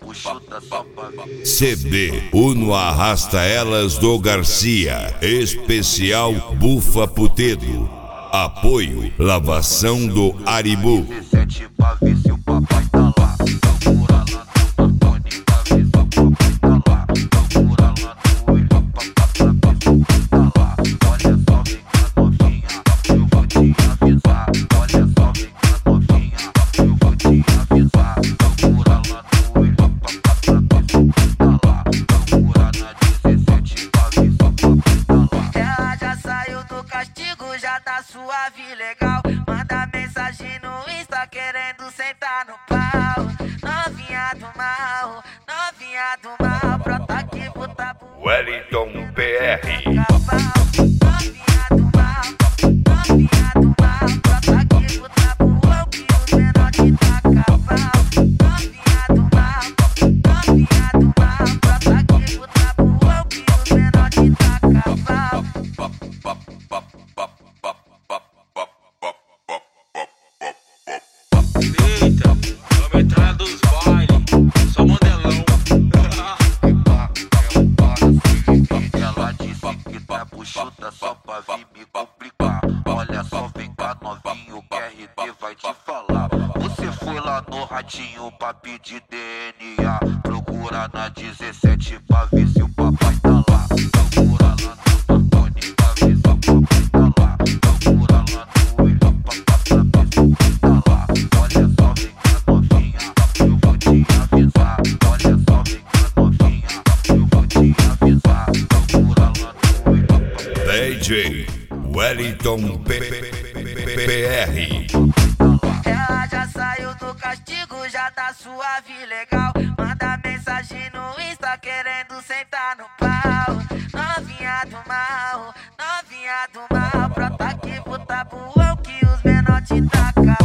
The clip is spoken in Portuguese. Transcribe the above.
CD Uno Arrasta Elas do Garcia. Especial Bufa Putedo. Apoio Lavação do Aribu. Suave, legal, manda mensagem no Insta querendo sentar no pau. Novinha do mal, brota aqui, puta bu. Wellington PR. Novinha do mal, brota aqui, puta bu. Que os menor te taca pau. Novinha do mal, brota aqui, puta bu. Que os menor te taca pau. Eita, vamos entrar dos bailes, só modelão. Ela disse que tá buchuda só pra vir me complicar. Olha só, vem cá novinho, que RD vai te falar. Você foi lá no ratinho pra pedir DNA. Procura na 17 pra ver se o papai tá lá. Procura lá no Antônio pra ver se o papai tá lá. Procura lá no William pra ver se o papai tá lá. Olha só, vem cá novinha, eu vou te avisar. Olha só, vem cá novinha, eu vou te avisar. Procura lá no William DJ Wellington PR. Ela já saiu do castigo, já tá suave, legal. Manda mensagem no Insta querendo sentar no pau. Novinha do mal, brota aqui, puta buão que os menor te taca